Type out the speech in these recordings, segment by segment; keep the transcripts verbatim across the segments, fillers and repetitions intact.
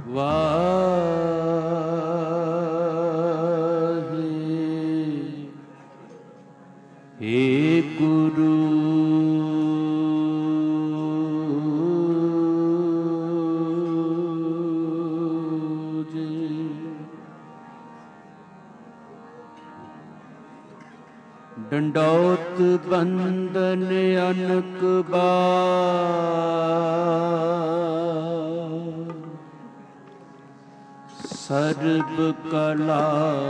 ਵਾਹੇ ਏ ਗੁਰੂ ਡੰਡੌਤ ਬੰਦਨ ਅਨਕ ਬਾਰ ਸਰਬ ਕਲਾ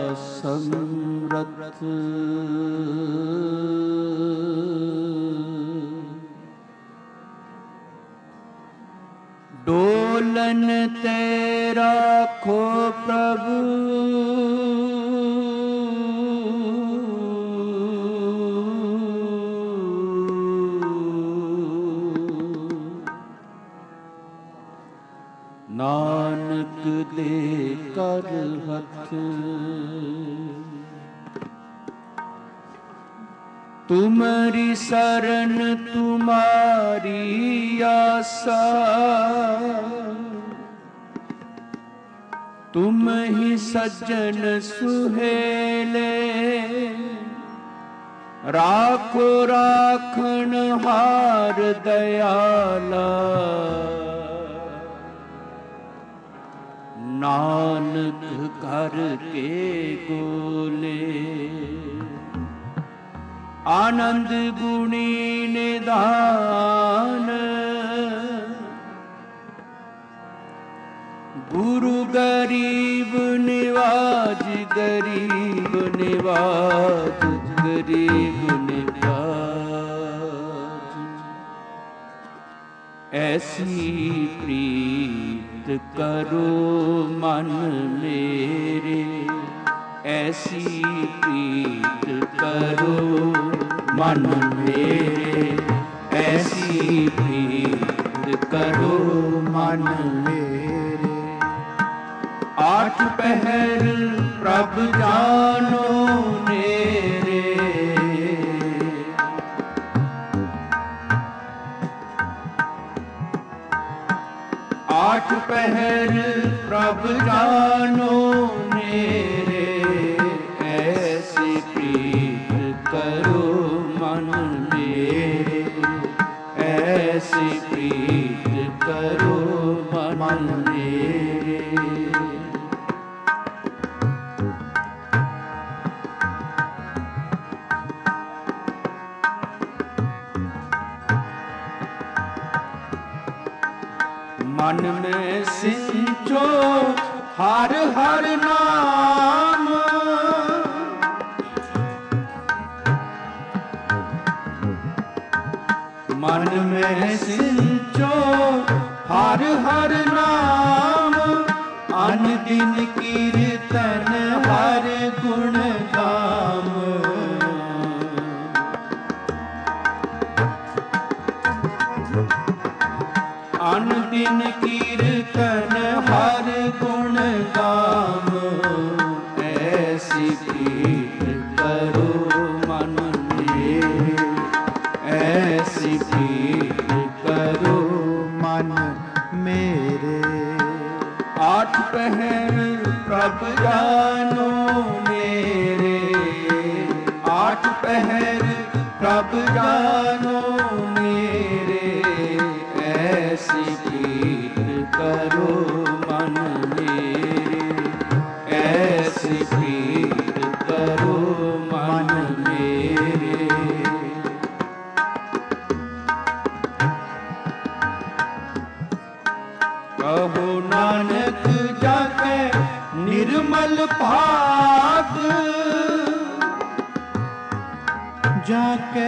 ਸਮਰਥ ਡੋਲਨ ਤੇ ਰਾਖੋ ਪ੍ਰਭੂ ਨਾਨਕ ਦੇ ਕਰ ਹੱਥ ਤੁਮਰੀ ਸਰਨ ਤੁਮਾਰੀ ਆਸਾ ਤੁਮ ਹੀ ਸੱਜਣ ਸੁਹੇਲੇ ਰਾਖੋ ਰਾਖਣ ਹਾਰ ਦਇਆਲਾ ਨਾਨਕ ਕਰ ਕੇ ਗੋਲੇ ਆਨੰਦ ਗੁਣੀ ਨਿਧਾਨ ਗੁਰੂ ਗਰੀਬ ਨਿਵਾਜ ਗਰੀਬ ਨਿਵਾਜ ਗਰੀਬ ਨਿਵਾਜ ਐਸੀ ਪ੍ਰੀਤ ਕਰੋ ਮਨ ਮੇਰੇ ਐਸੀ ਪ੍ਰੀਤ ਕਰੋ ਮਨ ਮੇਰੇ ਐਸੀ ਪ੍ਰੀਤ ਕਰੋ ਮਨ ਮੇਰੇ ਆਠ ਪਹਿਰ ਪ੍ਰਭ ਜਾਨੋ ਨੇਰੇ ਆਠ ਪਹਿਰ ਪ੍ਰਭ ਜਾਨੋ ਨੇਰੇ ਐਸੀ ਪ੍ਰੀਤ ਕਰੋ ਮਨ ਮੇਰੇ ਐਸੀ ਪ੍ਰੀਤ ਕਰੋ ਮਨ ਮੇਰੇ मन में सिंचो हर हर नाम मन में सिंचो हर हर नाम अन दिन कीर्तन हर गुण गाम अन दिन कीर्तन हर गुण गाम ऐसी प्रीत करो मन मेरे ऐसी प्रीत करो मन मेरे आठ पहर प्रभ जानो मेरे आठ पहर प्रभ जानो मेरे ऐसी प्रीत करो मन मेरे ऐसी प्रीत करो मन मेरे कहो नानक जाके निर्मल भाग जाके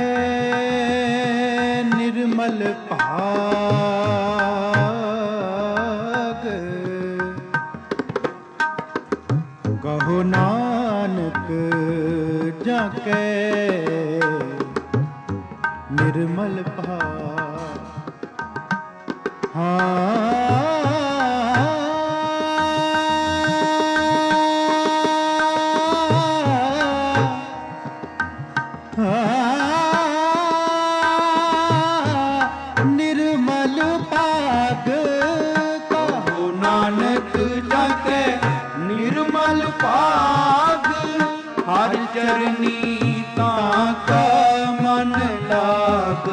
निर्मल भाग कहो नानक जाके निर्मल भाग हाँ निर्मल भाग कहो नानक चरनी ताका मन लाग।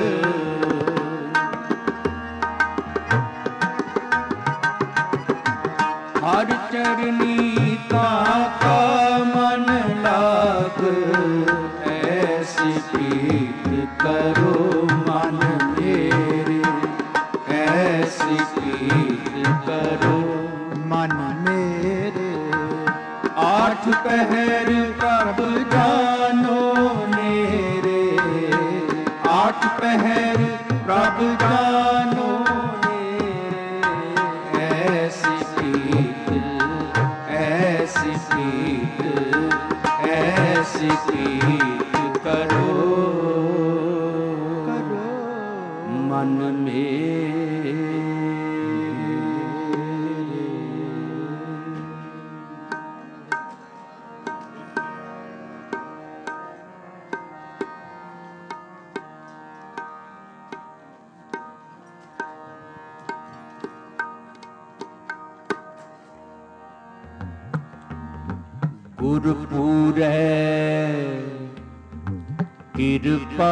हर चरनी ताका मन लाग। ऐसी प्रीत करो मन मेरे, ऐसी प्रीत करो मन मेरे। आठ पहर कब जानो मेरे, आठ पहर प्रभ जानो मेरे। ऐसी प्रीत, ऐसी प्रीत, ऐसी प्रीत करो करो मन मेरे। गुरपुरै कृपा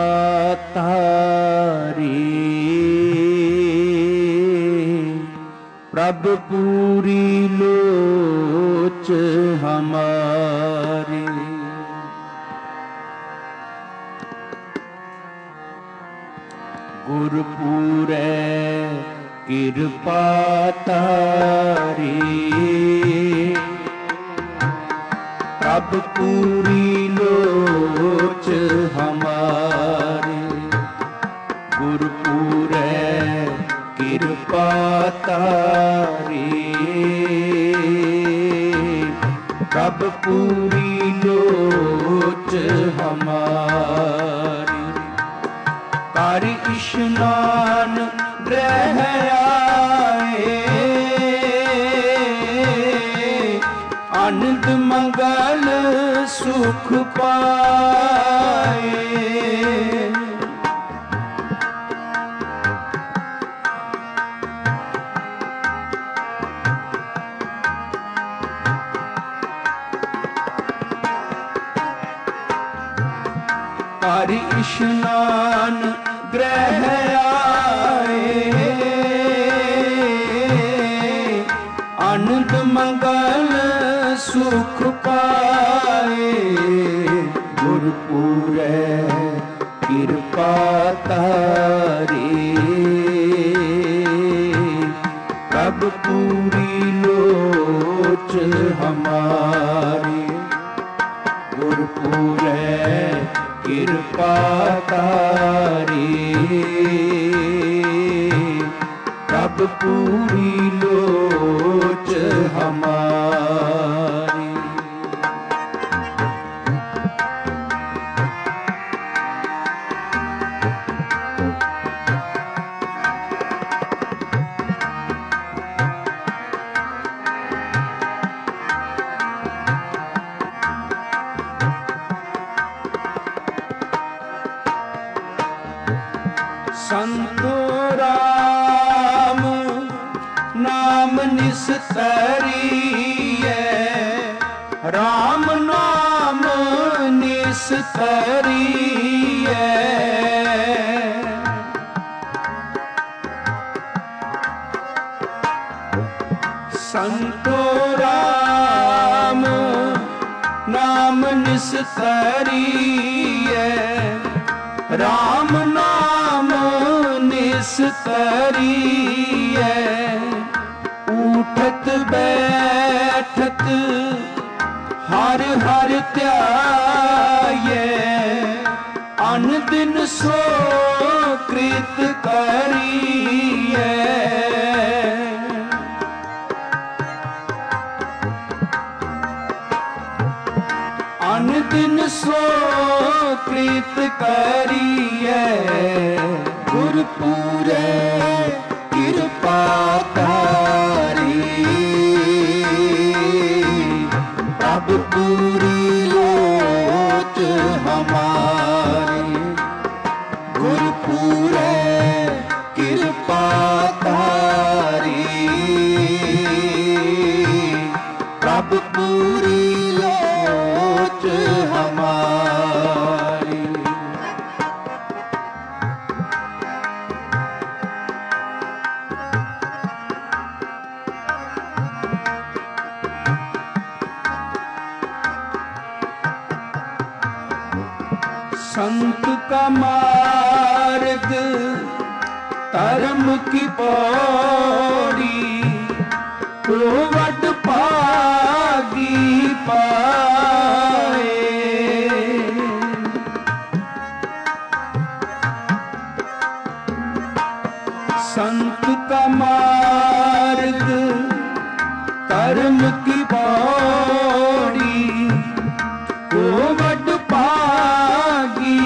तारी, प्रभु पूरी लोच हमारी। गुरपुरै कृपा तारी, प्रभ पूरी लोच हमारी। गुरपुरै कृपा तारी, प्रभ पूरी लोच हमारी। कर इशनान ग्रह आए, आनंद मंगल सुख पाए। कर इशनान ग्रह आए, आनंद मंगल सुख पाए। गुरपुरै कृपा तारी, प्रभ पूरी लोच हमारी। गुरपुरै कृपा तारी, प्रभ पूरी लोच हमारी। संतो राम नाम निस्तरीय, राम नाम निस्तरीय। संतो राम नाम निस्तरीय, राम नाम निस्तरीय। उठत बैठत हर हर ध्याये, अन दिन सो कृत करिए। अन दिन सो कृत करिए। गुरपुरै कृपा तारी, प्रभ पूरी लोच हमारी। गुरपुरै कृपा तारी, प्रभ पूरी लोच हमारी। संत का मार्ग धर्म की पौड़ी, तो वड पागी पाए। संत का मार्ग धर्म की पौड़ी, तो वड पागी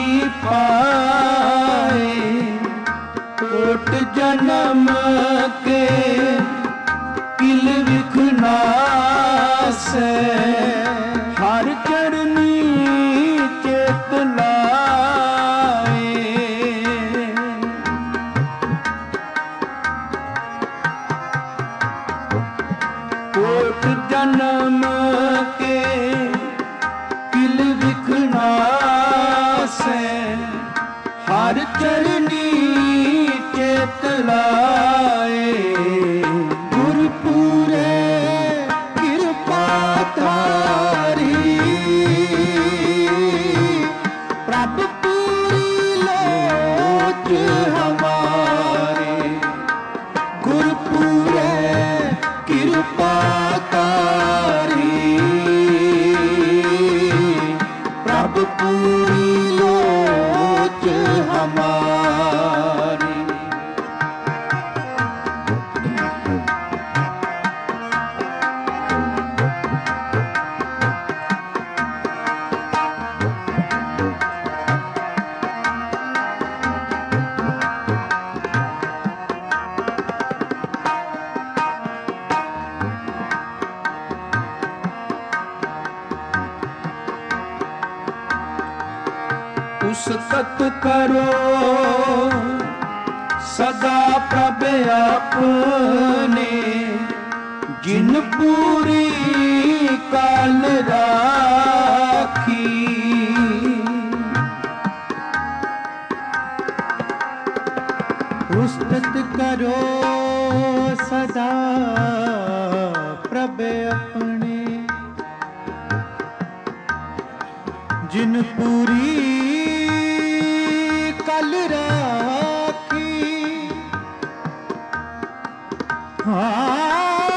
पाए। कोट जन्म के किल विखना से, हर चरनी चेत लाए। कोट जन्म के किल विखना से, हर चरनी चेत लाए। गुरपुरे कृपा धारी, प्रभु पूरी लोच हमारे। गुरपुरे कृपा धारी, प्रभु पूरी लोच हमारी। उस्तत करो सदा प्रभ अपने, जिन पूरी काल राखी। उस्तत करो सदा प्रभ अपने, जिन पूरी कल राखी। हाँ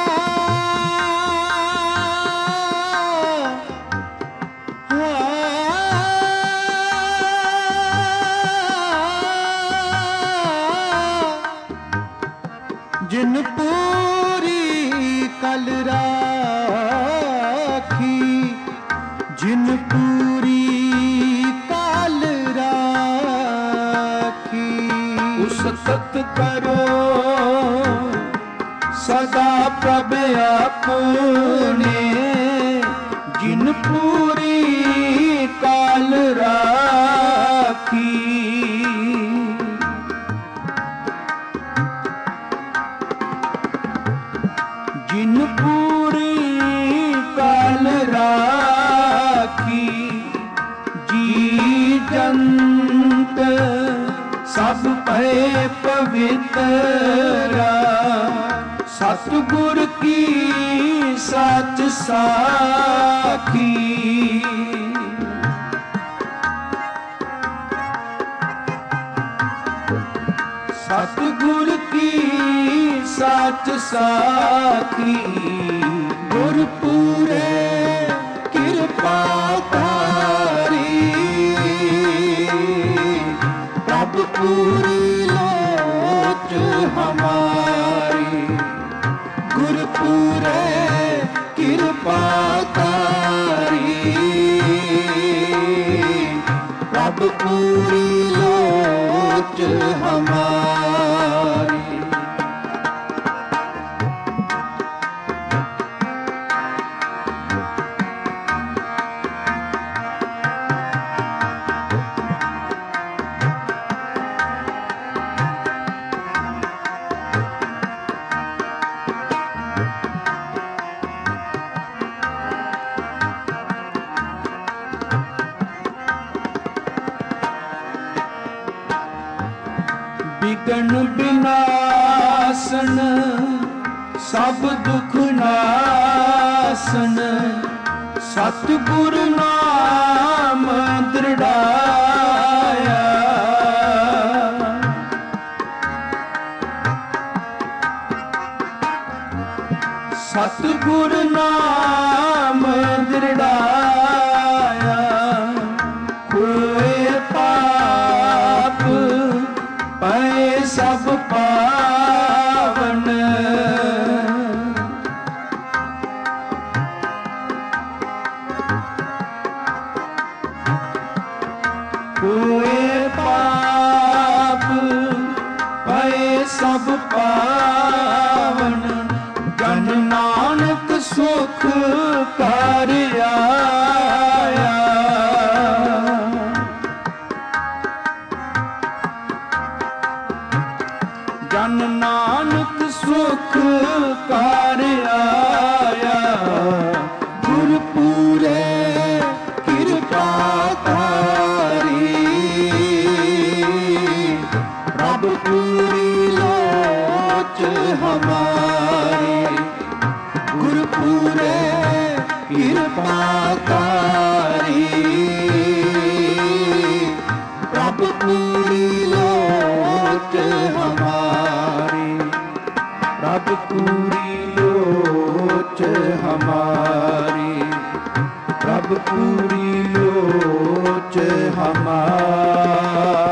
जिन पूरी कल राखी, जिन पूरी काल राखी। उस्तत करो सदा प्रभ अपने, जिन पूरी काल राखी। जिन पूरी काल राखी, जी जंत सब भय पवित्रा। सतगुर की सच साखी। सतगुर की सच साखी। गुरपुरे कृपा धारी, प्रभु पूरी लोच हमारी। गुरपुरे कृपा धारी, प्रभु पूरी लोच हमारी। विघ्न विनाशन सब दुख नासन। सतगुरु नाम ਨਾਮ ਦ੍ਰਿੜਾਇਆ। ਸਤਿਗੁਰ ਨਾਮ ਦ੍ਰਿੜਾਇਆ, ਹੋਏ ਪਾਪ ਪਏ ਸਭ ਪਾਵਨ। ਹੋਏ ਪਾਪ ਪਏ ਸਭ ਪਾਵਨ। ਜਨ ਨਾਨਕ ਸੁਖ ਕਰ ਆਇਆ। ਜਨ ਨਾਨਕ ਸੁਖ ਕਰ ਆਇਆ। ਗੁਰਪੂਰੇ ਕਿਰਪਾ ਪ੍ਰਭ ਪੂਰੀ ਲੋਚ ਹਮਾਰੀ। ਗੁਰਪੂਰੇ ਕਿਰਪਾ ਤਾਰੀ, ਪ੍ਰਭ ਪੂਰੀ ਲੋਚ ਹਮਾਰੀ। ਪ੍ਰਭ ਪੂਰੀ ਲੋਚ ਹਮਾਰੀ। ਪ੍ਰਭ ਪੂਰੀ ਲੋਚ ਹਮਾਰੀ।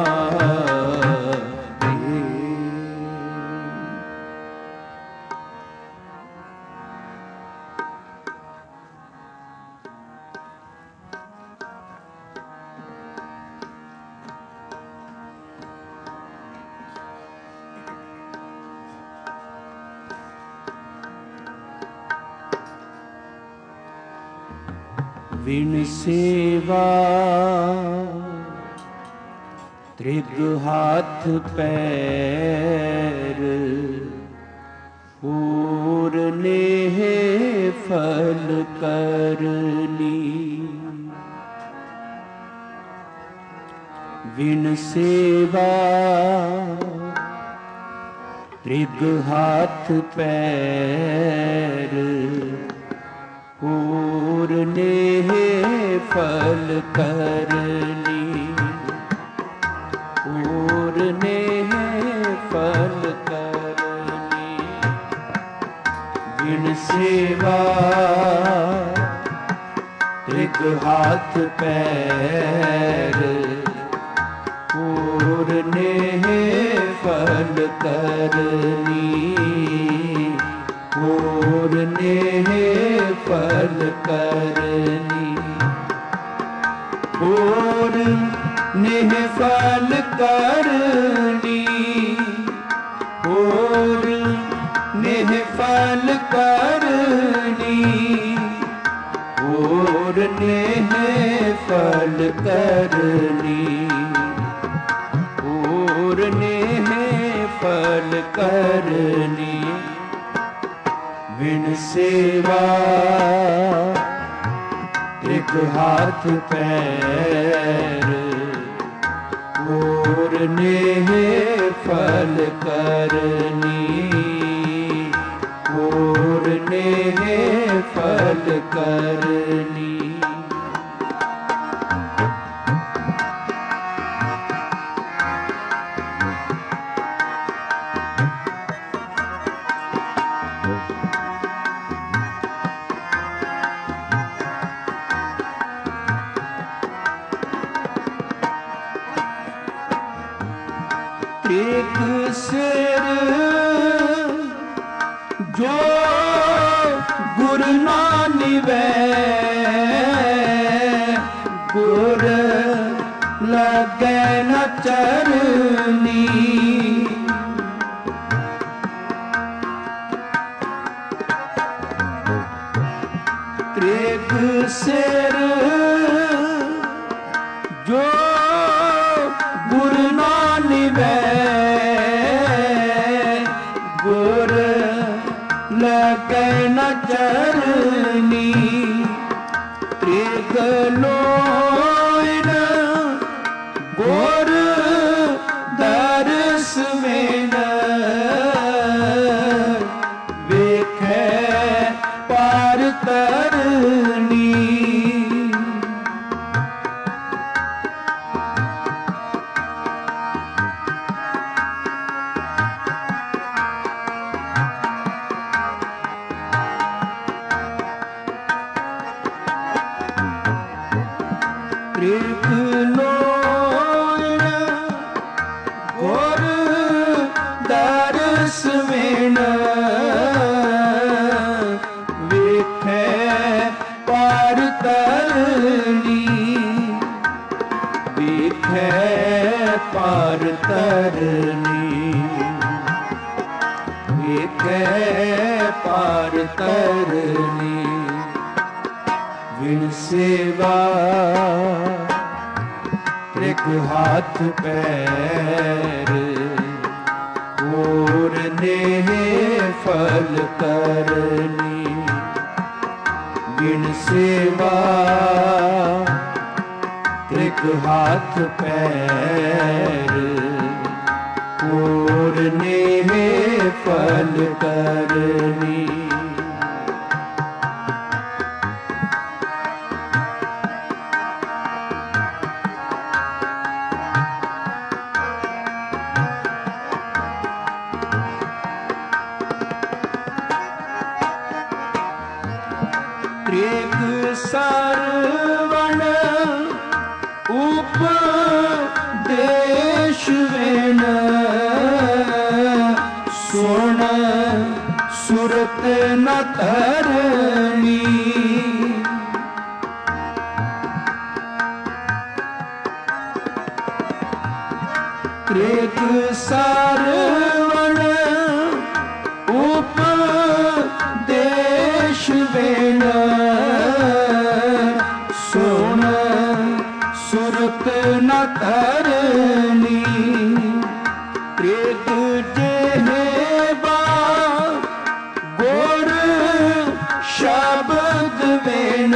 ਵਿਣ ਸੇਵਾ ਤ੍ਰਿਗ ਹੱਥ ਪੈਰ, ਹੋਰ ਨੇਹ ਫਲ ਕਰਨੀ। ਵਿਣ ਸੇਵਾ ਤ੍ਰਿਗ ਹੱਥ ਪੈਰ, ਹੋਰ ਨੇਹ ਫਲ ਕਰਨੀ। ਹੋਰ ਨੇਹ ਫਲ ਕਰਨੀ। ਵਿਣ ਸੇਵਾ ਤ੍ਰਿਗ ਹੱਥ ਪੈਰ, ਹੋਰ ਨੇਹ ਫਲ ਕਰਨੀ। ਹੋਰ ਨੇਹ ਫਲ ਕਰਨੀ। ਹੋਰ ਨੇਹ ਫਲ ਕਰਨੀ। ਹੋਰ ਨੇਹ ਫਲ ਕਰਨੀ। ਹੋਰ ਨੇਹ ਫਲ ਕਰਨੀ। ਹੋਰ ਨੇਹ ਫਲ ਕਰਨੀ। ਵਿਣ ਸੇਵਾ ਤ੍ਰਿਗ ਹੱਥ ਪੈਰ, ਹੋਰ ਨੇਹ ਫਲ ਕਰਨੀ। ਹੋਰ ਨੇਹ ਫਲ ਕਰਨੀ। ਇੱਕ ਸਿਰ ਜੋ ਗੁਰ ਨਾ ਨਿਵੈ, ਗੁਰ ਲਗੈ ਨ ਚਰਨੀ। ਤ੍ਰਿਗ ਸਿਰ ਜੋ ਗੁਰ ਨਾ ਨਿਵੈ, ਗੁਰ ਲਗੈ ਨ ਚਰਨੀ। ਤ੍ਰਿਗ ਲੋਇਨ ਗੁਰ ਦਰਸ ਮੇਨ, ਵੇਖੈ ਪਾਰ ਤਰਨੀ। ਦੇਖੈ ਪਾਰ ਤਰਨੀ ਵਿਣ ਸੇਵਾ ਤ੍ਰਿਗ ਹੱਥ ਪੈਰ ਹੋਰ ਨੇਹ ਫਲ ਕਰਨੀ ਵਿਣ ਸੇਵਾ ਤ੍ਰਿਗ ਹੱਥ ਪੈਰ ਹੋਰ ਨੇਹ ਫਲ ਕਰਨੀ ਤ੍ਰਿਗ ਸਰਵਣ ਉਪਦੇਸ਼ ਵਿਣ ਸੁਣ ਸੁਰਤ ਨ ਧਰਨੀ ਤ੍ਰਿਗ ਸਰਵਣ ਉਪਦੇਸ਼ ਵਿਣ ਸੁਣ ਸੁਰਤ ਨ ਧਰਨੀ ਤ੍ਰਿਗ ਜਿਹਵਾ ਗੁਰ ਸ਼ਬਦ ਬਿਨ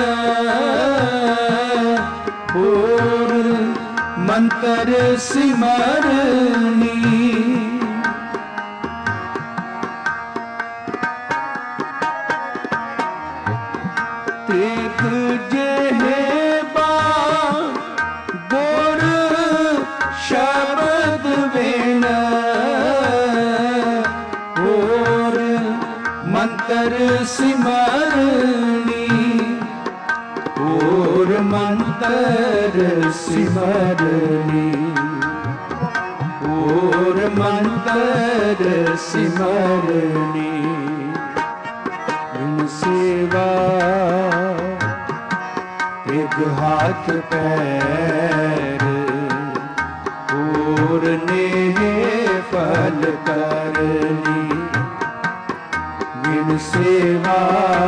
ਹੋਰ ਮੰਤਰ ਸਿਮਰਨੀ ਤ੍ਰਿਗ ਜਿਹਵਾ ਗੁਰ ਸ਼ਬਦ ਬਿਨ ਹੋਰ ਮੰਤਰ ਸਿਮਰਨੀ ਹੋਰ ਮੰਤਰ ਸਿਮਰਨੀ ਹੋਰ ਮੰਤਰ ਸਿਮਰਨੀ ਵਿਣ ਸੇਵਾ ਤ੍ਰਿਗ ਹੱਥ ਪੈਰ ਹੋਰ ਨੇਹ ਫਲ ਕਰਨੀ ਵਿਣ ਸੇਵਾ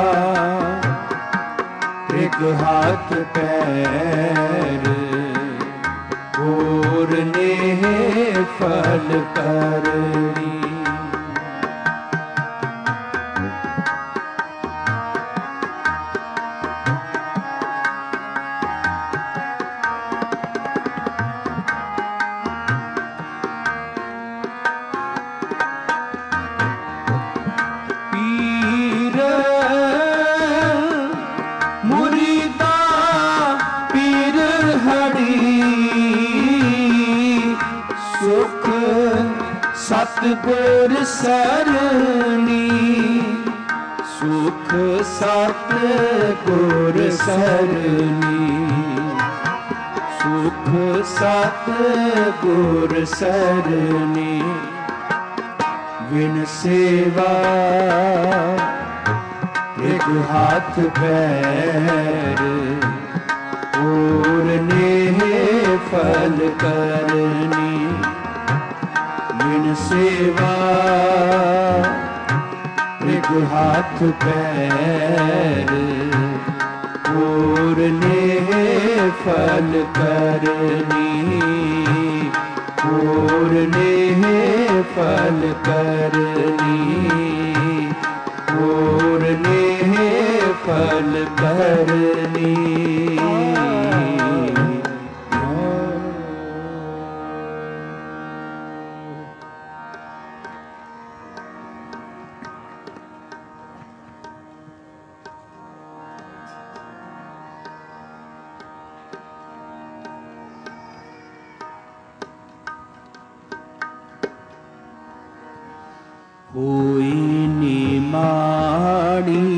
ਤ੍ਰਿਗ ਹੱਥ ਪੈਰ ਹੋਰ ਨੇਹ ਫਲ ਕਰਨੀ ਸੁਖ ਸਤਿਗੁਰ ਸਰਣੀ ਸੁਖ ਸਤਿਗੁਰ ਸਰਣੀ ਸੁਖ ਸਤਿਗੁਰ ਸਰਣੀ ਵਿਣ ਸੇਵਾ ਤ੍ਰਿਗ ਹੱਥ ਪੈਰ ਹੋਰ ਨੇਹ ਫਲ ਕਰਨੀ ਵਿਣ ਸੇਵਾ ਤ੍ਰਿਗ ਹੱਥ ਪੈਰ ਹੋਰ ਨੇਹ ਫਲ ਕਰਨੀ ਹੋਰ ਨੇਹ ਫਲ ਕਰਨੀ ਹੋਰ ਨੇਹ ਫਲ ਕਰਨੀ ਹੋਈ ਨਿਮਾਣੀ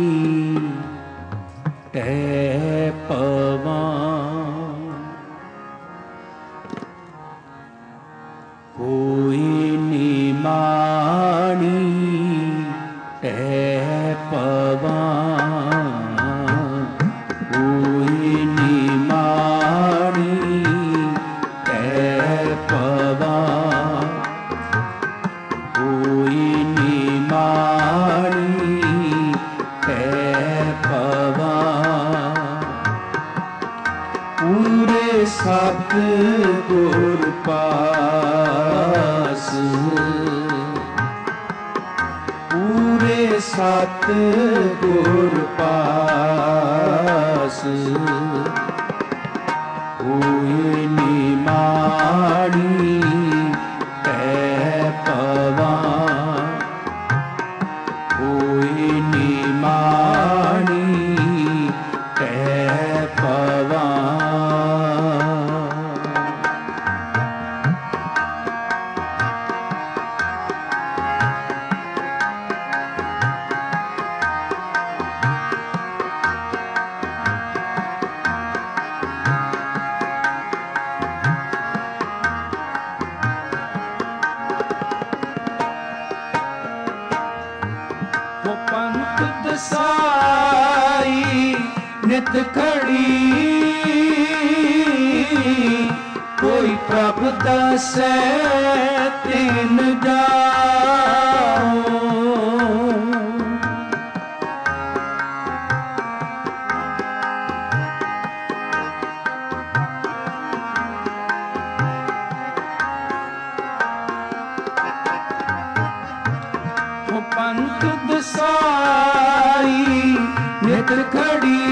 ਟੈ ਪਵਾਂ ਹੋਈ ਨਿਮਾਣੀ ਟੈ ਪਵਾਂ ਹੋਈ ਨਿਮਾਣੀ ਟੈ ਪਵਾਂ ਹੋਈ ਨਿਮਾਣੀ पूरे सत गुर पास कोई निमाणी तै पवां कोई निमाणी तै पवां नित खड़ी कोई प्रभ दसै तिन जाओ पंथ दसाई नित खड़ी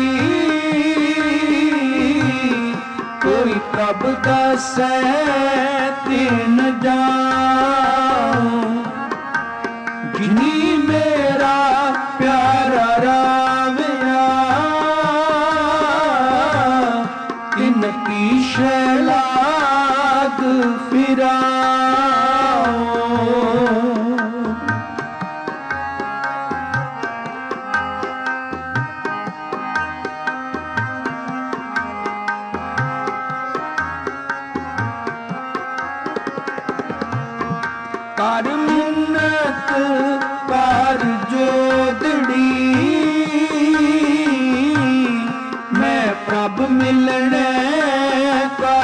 कोई प्रभ दसै तिन जाओ जिनी मेरा प्यारा रावया तिन की शैलाग फिराओ कर मिन्नत कर जोदड़ी मैं प्रभ मिलने का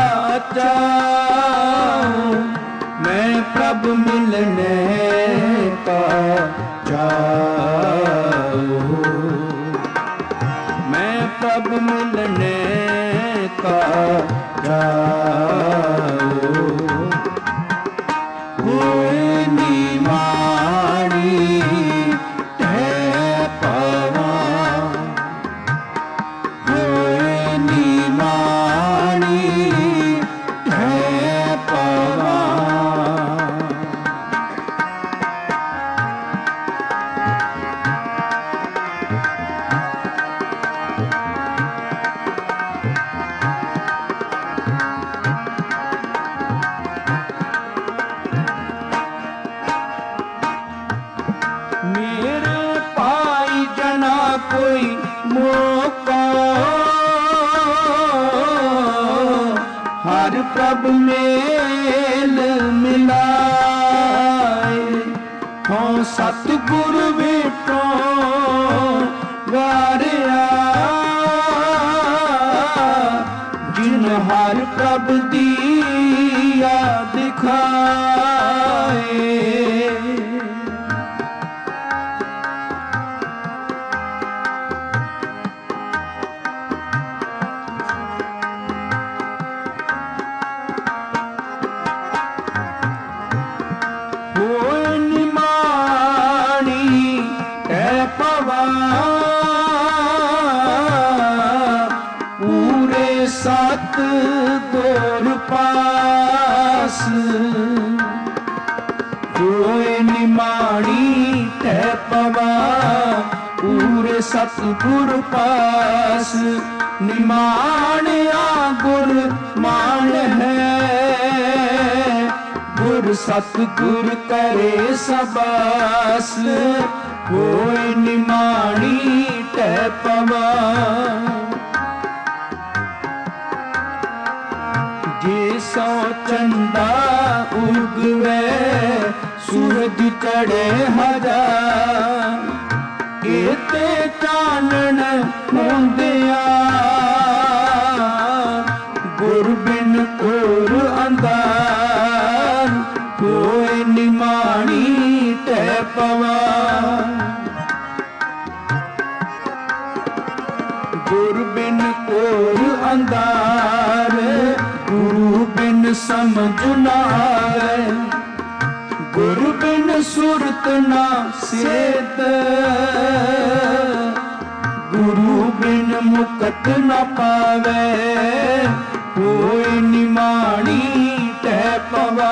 चाहूं मैं प्रभ मिलने का चाहूं मैं प्रभ मिलने का चाहूं कोई मौका हर प्रभ मेल मिलाए हो सतगुरु बेटो वारिया जिन हर प्रभ दिया दिखाए पूरे सत गुर पास कोई निमाणी तै पवा पूरे सत गुर पास निमाणिया गुर मान है गुर सतगुर करे सबास कोई निमाणी तै पवा जे सौ चंदा उगवे सूरज चढ़े हजार एते चानन होंदिया गुर बिन कोर अंधार कोई निमाणी तै पवा गुर बिन कोर अंधार गुरु बिन समझ न आवे गुरु बिन सुरत ना सेत, गुरु बिन मुकत न पावे, होए निमाणी तह पवा।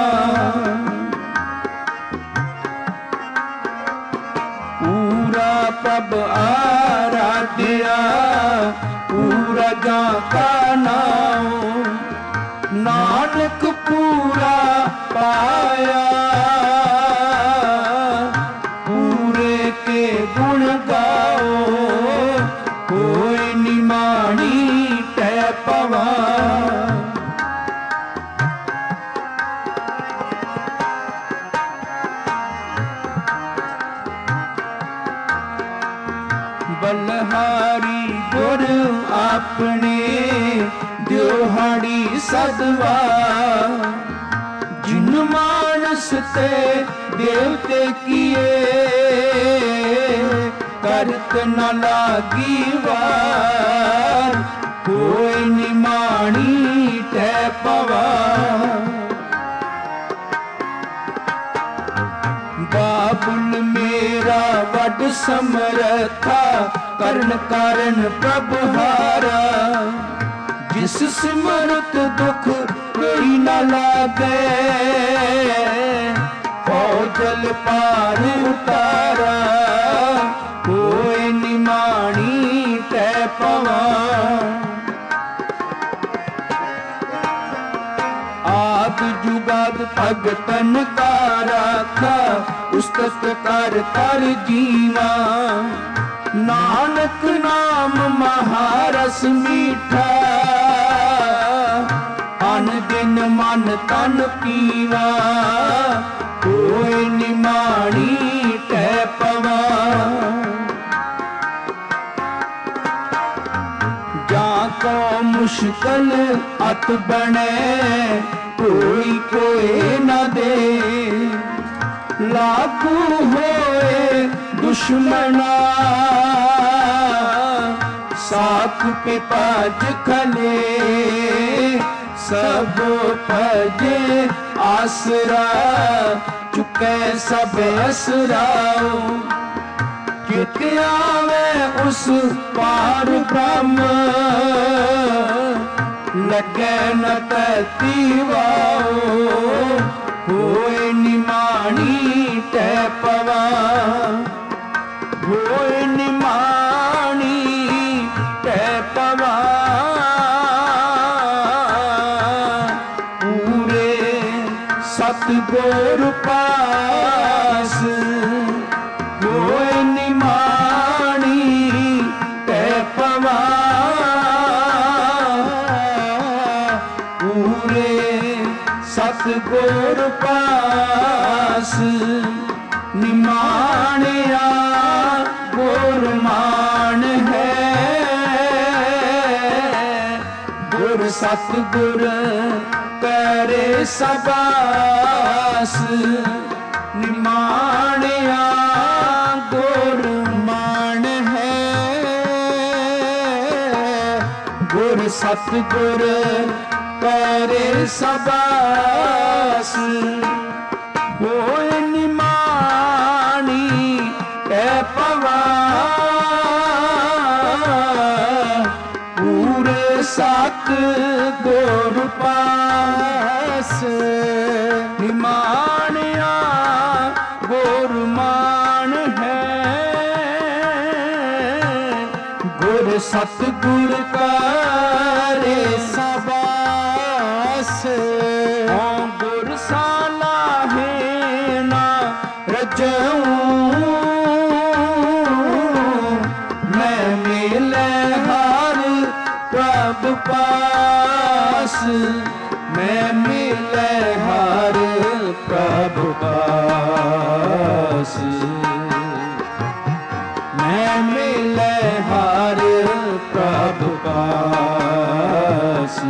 पूरा प्रभ आराध्या, पूरा जा का नाम, नानक पूरा पाया, पूरे के गुण गाओ, होए निमाणी तह पवा। बलहारी गुर अपने दिहाड़ी सदवा, जिन मानस ते देवते किए, करत न लागी वार, होए निमाणी तह पवा। बाबुल मेरा वड समरथा, करण कारण प्रभु हारा, जिस सिमरत दुख कोई न लागे, औजल पार उतारा, होए निमाणी तह पवा। आद जुगाद भगतन का राखा, उस्तत कर कर जीवा, नानक नाम महारस मीठा, अन दिन मन तन पीवा, होए निमाणी तह पवा। जाको मुश्किल अत बने, कोई कोई न दे, लागू होए दुश्मना, साख पिपाज खले, सब भजे आसरा, चुके सब असराओ, चित आवे उस पार ब्रह्म, लगे न ततीवाओ, होए निमाणी तह पवा। होए निमाणी तह पवा, पूरे सतगुर पास, होए निमाणी तह पवा। पूरे सतगुर पास, निमाणिया गुर मान है, गुर सतगुर करे सबास, निमाणिया गुर मान है, गुर सतगुर करे सबास, होए निमाणी तह पवा। पूरे सत गुर पास, निमाणिया गुर मान है, गुर सतगुर करे सबास, गुर साला है ना रजऊं, मैं मिले हर प्रभु पास, मैं मिले हर प्रभु पास, मैं मिले हर प्रभु पास।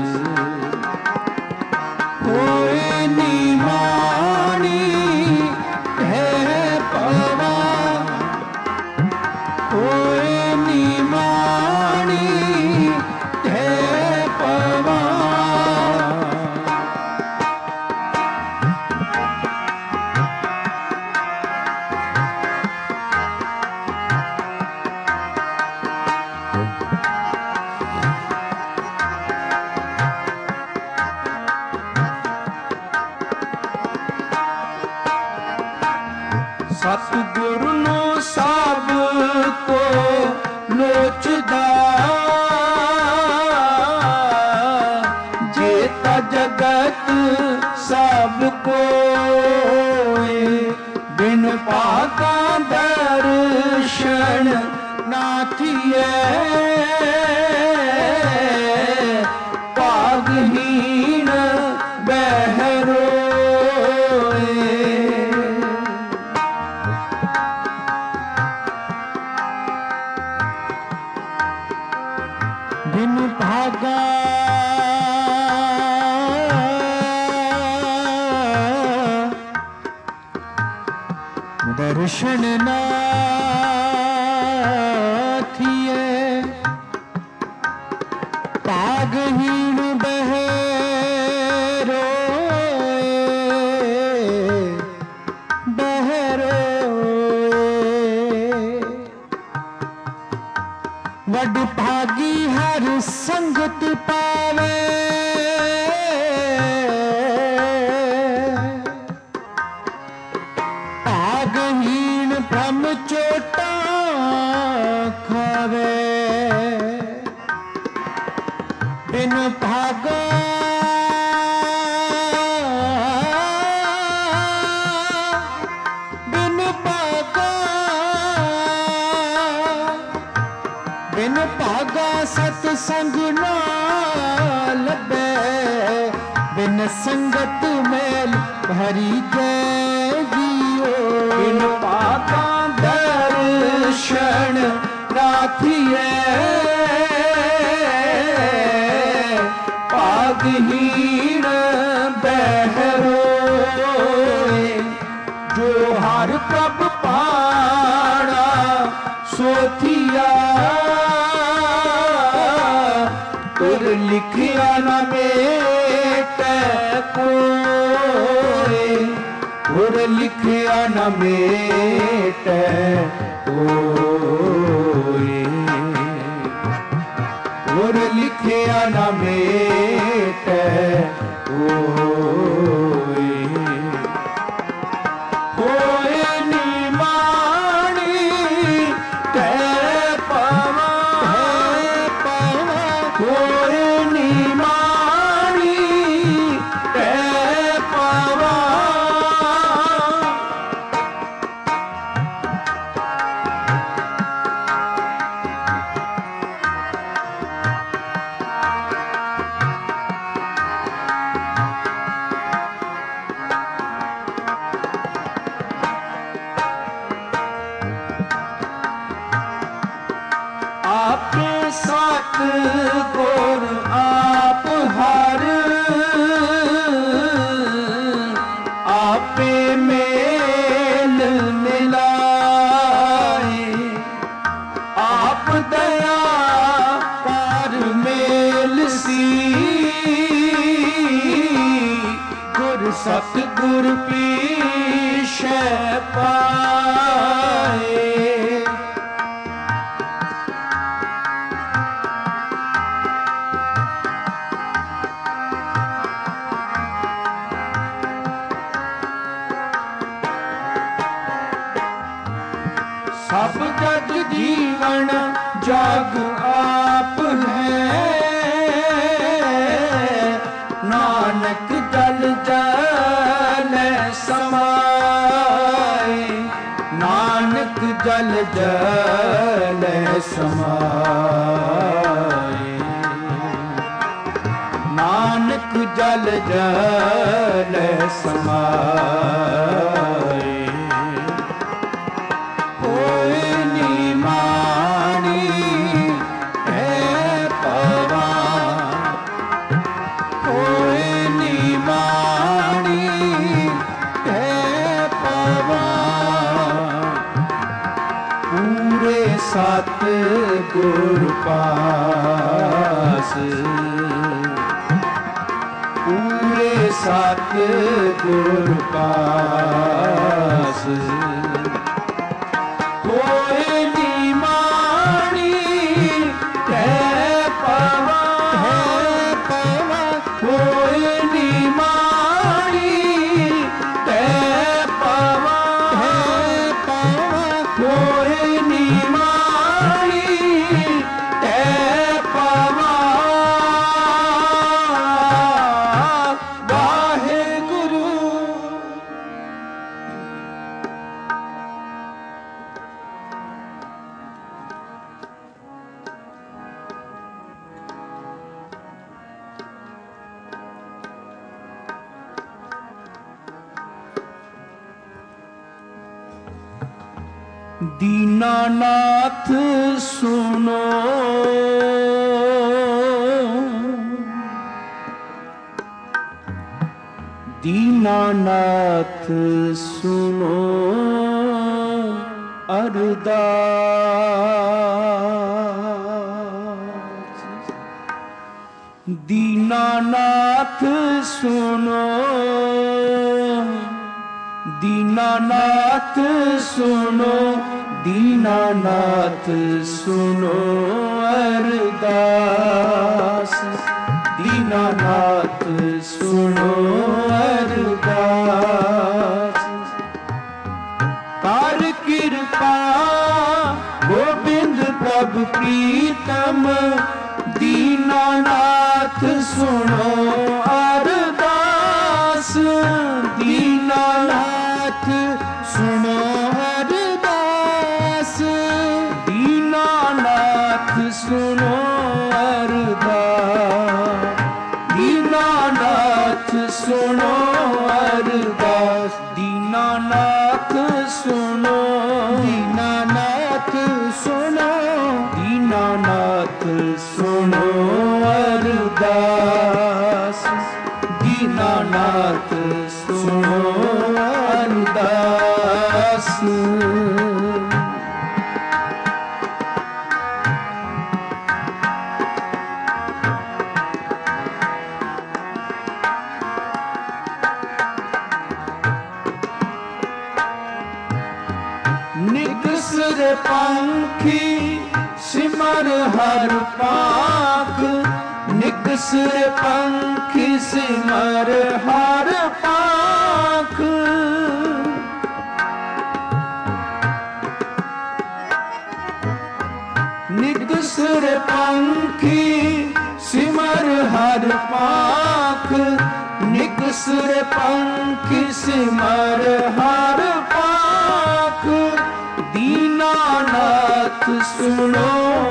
होए निमाणी तह पवा, होए निमाणी तह पवा, ਭਾਗਾਂ ਦਰਸ਼ਨ ਨਾ ਥੀਏ, ਭਾਗਹੀਣ ਬਹਿਰੋਏ। ਬਿਨ ਭਾਗਾ ਦਰਸ਼ਨ ਨਾ ਥੀਏ, ਭਾਗਹੀਣ ਬਹਿਰੋਏ, ਬਹਿਰੋਏ। ਵੱਡ ਭਾਗੀ ਹਰ ਸੰਗਤ ਪਾਵੇ, ਭਾਗਹੀਣ ਭ੍ਰਮ ਚੋਟਾਂ ਖਾਵੇ। ਬਿਨ ਭਾਗਾ ਬਿਨ ਭਾਗਾ ਬਿਨ ਭਾਗਾ ਸਤ ਸੰਗ ਨਾ ਲੱਭੇ, ਬਿਨ ਸੰਗਤ ਮੈਲ ਭਰੀ ਜੈਗੀ। ਬਿਨ ਭਾਗਾਂ ਦਰਸ਼ਨ ਨਾ ਥੀਏ, ਭਾਗਹੀਣ ਬਹਿਰੋਏ। ਜੋ ਹਰ ਪ੍ਰਭ ਪਾਣਾ ਸੋ ਥੀਆ, ਤੁਰ ਲਿਖਿਆ ਨਾ ਮੇਟੈ ਕੋਇ, ਤੁਰ ਲਿਖਿਆ ਨਾ ਮੇਟੈ ਕੋਇ, ਤੁਰ ਲਿਖਿਆ ਨਾ ਮੇਟੈ ਕੋਇ। ਹੋਏ ਨਿਮਾਣੀ ਤੈ ਪਵਾ, ਤੈ ਪਵਾ। ਹੋਏ ਨਿਮਾਣੀ ਤੈ ਪਵਾ, ਆਪੇ ਸਤ ਗੁਰ ਆਪ ਹਰ, ਆਪੇ ਮੇਲ ਮਿਲਾਏ। ਆਪ ਦਇਆ ਕਰ ਮੇਲ ਸੀ, ਗੁਰ ਸਤ ਗੁਰ ਪੀਛੈ ਪਾਏ। ਸਭ ਜਗ ਜੀਵਨ ਜਗ ਆਪ ਹੈ, ਨਾਨਕ ਜਲ ਜਲੈ ਸਮਾਏ। ਨਾਨਕ ਜਲ ਜਲੈ ਸਮਾਏ, ਨਾਨਕ ਜਲ ਜਲੈ ਸਮਾਏ। ਹੋਏ ਨਿਮਾਣੀ ਤੈ ਪਵਾ, ਹੋਏ ਨਿਮਾਣੀ ਤੈ ਪਵਾ। ਪੂਰੇ ਸਤ ਗੁਰ ਪਾਸ, ਪੂਰੇ ਸਤ ਗੁਰ ਪਾਸ। ਹੋਏ ਨਿਮਾਣੀ ਤੈ ਪਵਾ, ਤੈ ਪਵਾ। ਹੋਏ ਨਿਮਾਣੀ ਤੈ ਪਵਾ, ਤੈ ਪਵਾ। ਹੋਏ ਨਿਮਾਣੀ ਤੈ ਪਵਾ। ਵਾਹਿਗੁਰੂ दीनानाथ सुनो, दीनानाथ सुनो अरदास। दीनानाथ सुनो, दीनानाथ सुनो, दीनानाथ सुनो अरदास। दीनानाथ सुनो अरदास। कर कृपा गोविंद प्रभु प्रीतम, दीनानाथ सुनो अरदास। दीनानाथ सुनो अरदास। दीनानाथ सुनो अरदास। दीनानाथ सुनो अरदास। दीनानाथ सुनो, दीनानाथ सुनो, दीनानाथ सुनो अरदास। दीनानाथ सुनो अरदास। निकसर पंखी सिमर हर पाक, निकसर पंखी सिमर हर पाक। निकसर पंखी सिमर हर पाक, निकसर पंखी सिमर हर पाक। दीनानाथ सुनो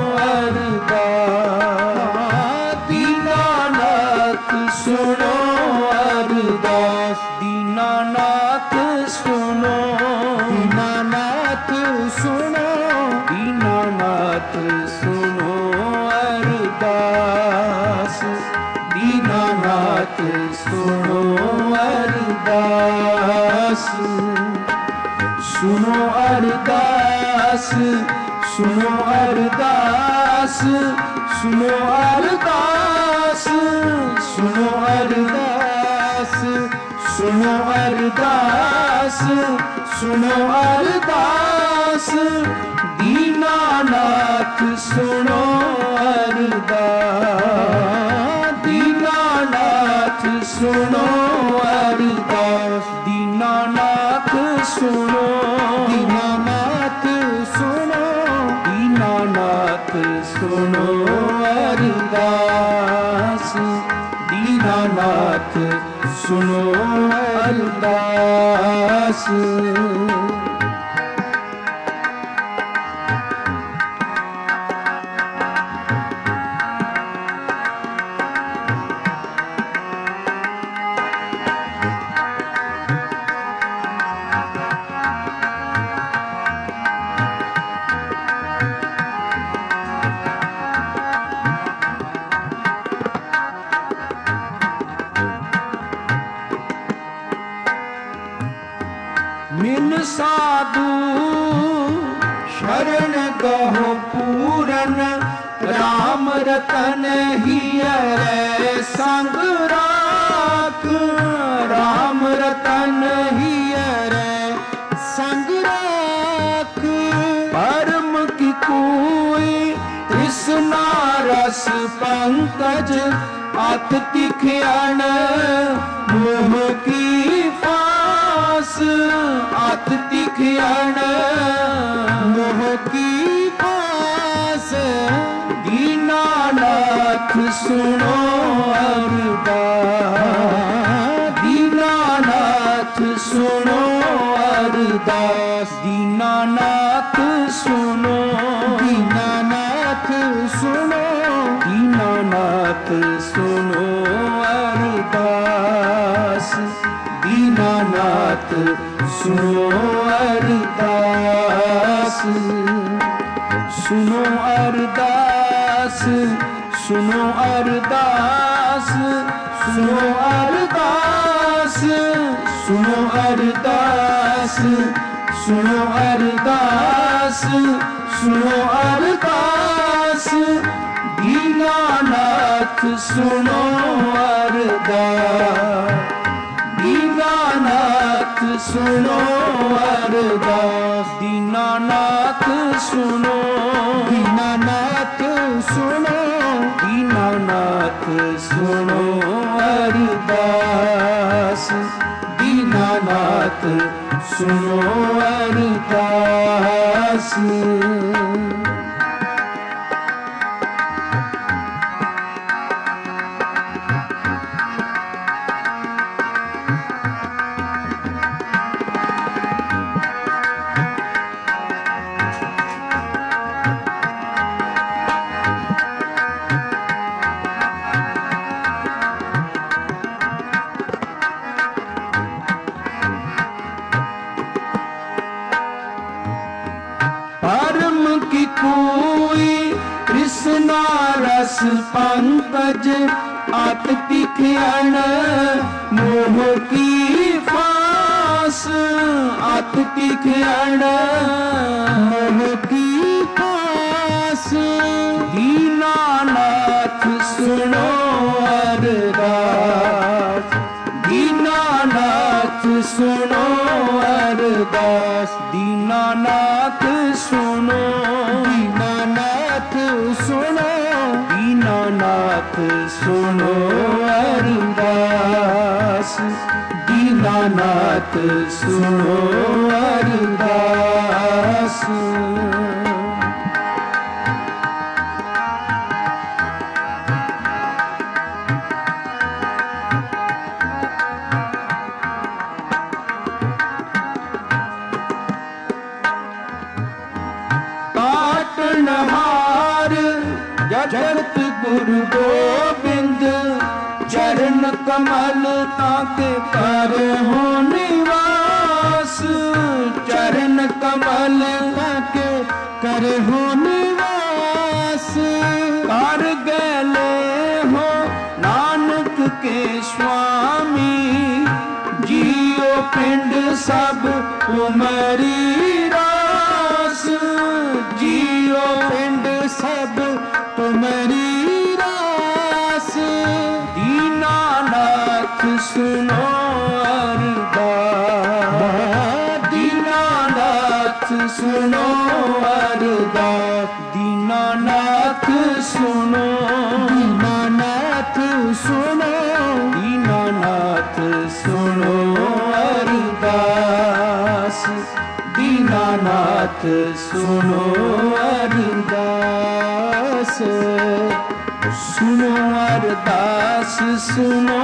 अरदास। दीनानाथ सुनो अरदास। दीनानाथ सुनो, दीनानाथ सुनो, दीनानाथ सुनो अरदास। दीनानाथ सुनो अरदास। सुनो अरदास, सुनो अरदास, सुनो अरदास, सुनो अरदास, सुनो अरदास, सुनो अरदास। दीनानाथ सुनो अरदास। दीनानाथ सुनो अरदास। दीनानाथ सुनो, दीनानाथ सुनो, दीनानाथ सुनो अरदास। दीनानाथ सुनो अरदास। मिन साधु शरण गहो पूरन, राम रतन हियरै संग राख। राम रतन हियरै संग राख। परम की कोई तृष्णा रस पंकज, अत तिखियन मोह की फास। अत तिखियन मोह की फास। दीनानाथ सुनो अरदास। दीनानाथ सुनो अरदास। दीनानाथ सुनो, दीनानाथ सुनो, दीनानाथ सुनो अरदास। दीनानाथ सुनो अरदास। सुनो अरदास सुनो अरदास सुनो अरदास सुनो अरदास सुनो अरदास सुनो अरदास दीनानाथ सुनो अरदास दीनानाथ सुनो अरदास दीनानाथ सुनो दीनानाथ सुनो दीनानाथ सुनो अरदास दीनानाथ सुनो अरदास। परम की कोई कृष्णा रस पंकज आत तिखियन मोह की फास आत तिखियन मोह की फास दीनानाथ सुनो अरदास दीनानाथ सुनो अरदास दीनानाथ सुनो दीनानाथ सुनो दीनानाथ सुनो अरदास दीनानाथ सुनो अरदास। काटनहार जगत गुरु गोविंद चरण कमल ताके कर हो निवास चरण कमल ताके कर हो निवास कर गले हो नानक के स्वामी जियो पिंड सब उमरी रास जियो पिंड सब तुम्हारी रास दीनानाथ सुनो अरदास दीनानाथ सुनो अरदास दीनानाथ सुनो दीनानाथ सुनो दीनानाथ सुनो अरदास दीनानाथ सुनो अरदास सुनो अरदास सुनो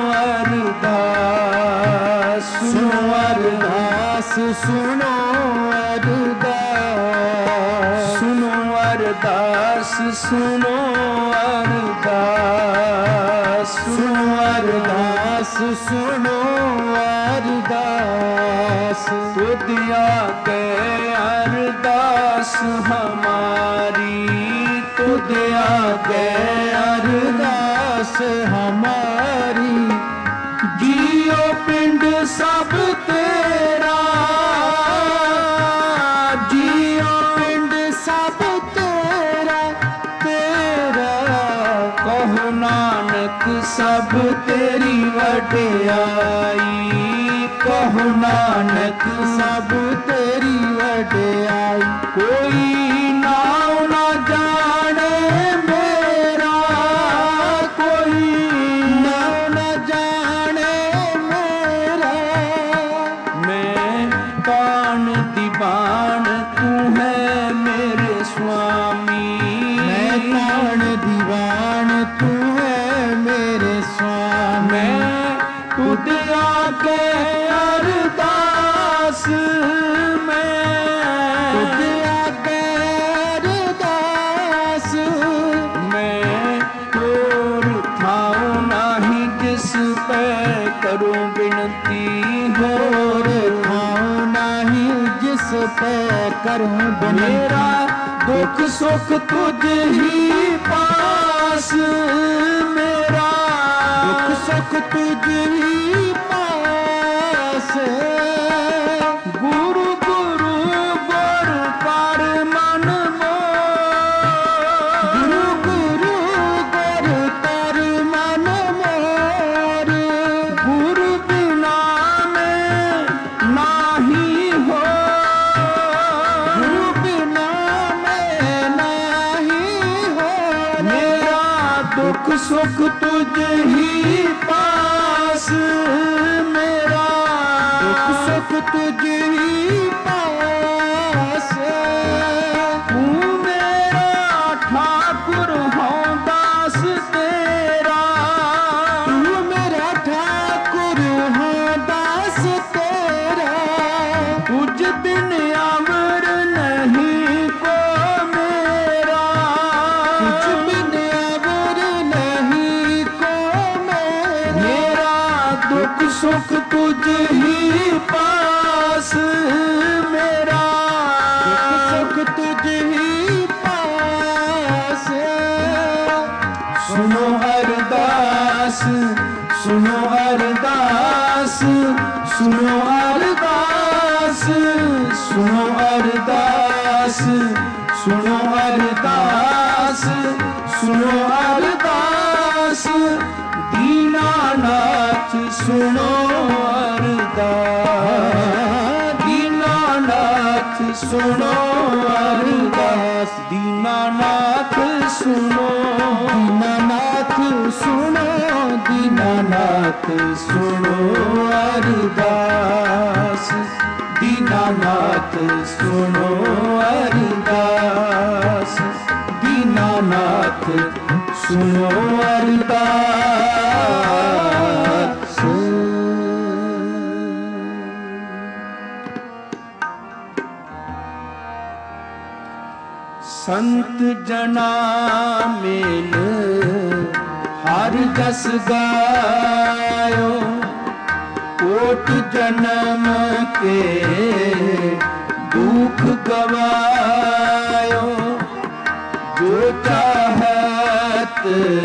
अरदास सुनो अरदास सुनो अरदास सुनो अरदास सुनो अरदास सुनो अरदास सुनो अरदास तुद आगे अरदास हमारी तुद आगे अरदास हमारी जियो पिंड सब तेरा जियो पिंड सब तेरा तेरा कहो नानक सब तेरी वडियाई कहो नानक सब तेरी वडियाई कोई नाम ना जाने मेरा कोई नाम ना जाने मेरा मैं कौन दीवान तू है मेरे स्वामी मैं कौन दीवान तू है मेरे स्वामी मैं खुद आके अरदास में खुद पे करूं बिनती। मेरा दुख सुख तुझ ही पास, मेरा दुख सुख तुझ ही पास। गुरु गुरु गुरु कर मन मोर, गुरु गुरु गुरु कर मन मोर। गुरु बिना में नाही हो, गुरु बिना में नाही हो। मेरा दुख सुख तुझ ही पास, मेरा दुख सुख तुझ ही पास। तू मेरा ठाकुर हूँ दास तेरा, तू मेरा ठाकुर हूँ दास तेरा। तुझ बिन अमर नहीं को मेरा, तुझ बिन अमर नहीं को मेरा। मेरा दुख सुख तुझ ही पास, मेरा दुख सुख तुझ ही पास। सुनो अरदास, सुनो अरदास, सुनो अरदास, सुनो अरदास, सुनो अरदास, सुनो अरदास। दीनानाथ सुनो अरदास, दीनानाथ सुनो अरदास। दीनानाथ सुनो, दीनानाथ सुनो, दीनानाथ सुनो अरदास। दीनानाथ सुनो अरदास, दीनानाथ सुनो अरदास। संत जना मेल हर जस गायो, कोट जन्म के दुख गवायो। जो चाहत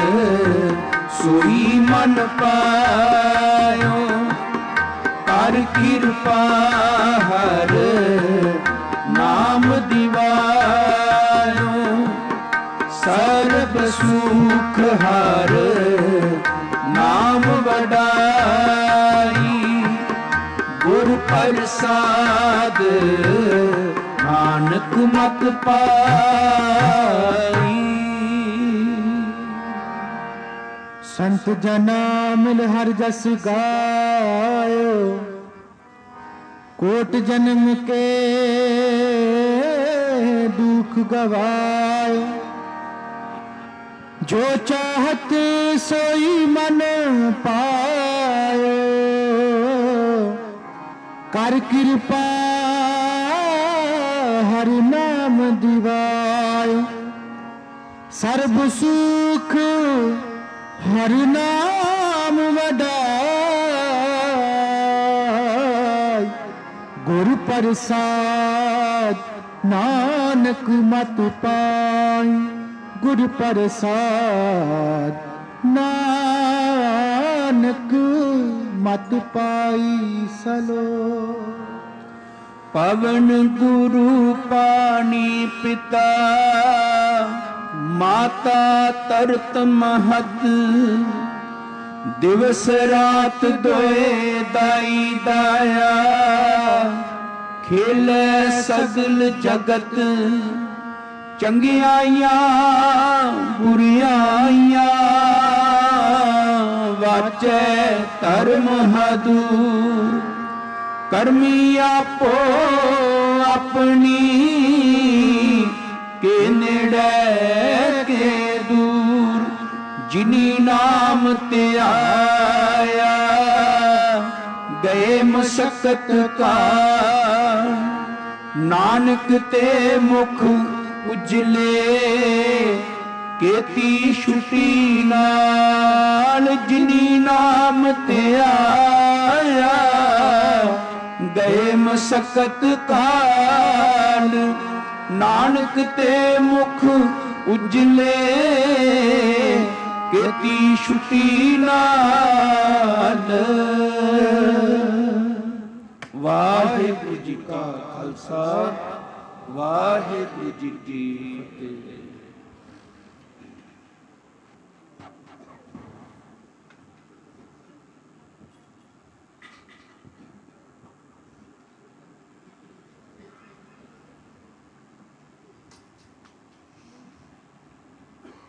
सोई मन पायो, कर कृपा हर नाम दिवायो। सर्ब सुख हर नाम वडाई, गुर प्रसाद नानक मत पाई। संत जना मिल हर जस गायो, कोट जन्म के दुख गवाए। जो चाहत सोई मन पायो, कर कृपा हर नाम दिवायो। सर्ब सुख हर नाम वडाई, गुर प्रसाद नानक मत पाई। गुर प्रसाद नानक मत पाई सलो। पवन गुरु पानी पिता, माता तरत महत। दिवस रात दोए दाई दाया, खेले सगल जगत। चंगियाइयां बुरियाइयां, वाचे धर्म हदूर। करमी आपो अपनी, के नेड़े के दूर। जिनी नाम ते आया, गए मशक्कत का। नानक ते मुख उजले, केती छुटी नाल। जिनी नाम ते आया, ਗਏ ਮਸਕਤ ਕਾਲ, ਨਾਨਕ ਤੇ ਮੁਖ ਉਜਲੇ, ਕੀਤੀ ਛੁਟੀ ਨਾਲ। ਵਾਹਿਗੁਰੂ ਜੀ ਕਾ ਖਾਲਸਾ, ਵਾਹਿਗੁਰੂ ਜੀ ਕੀ ਫਤਿਹ।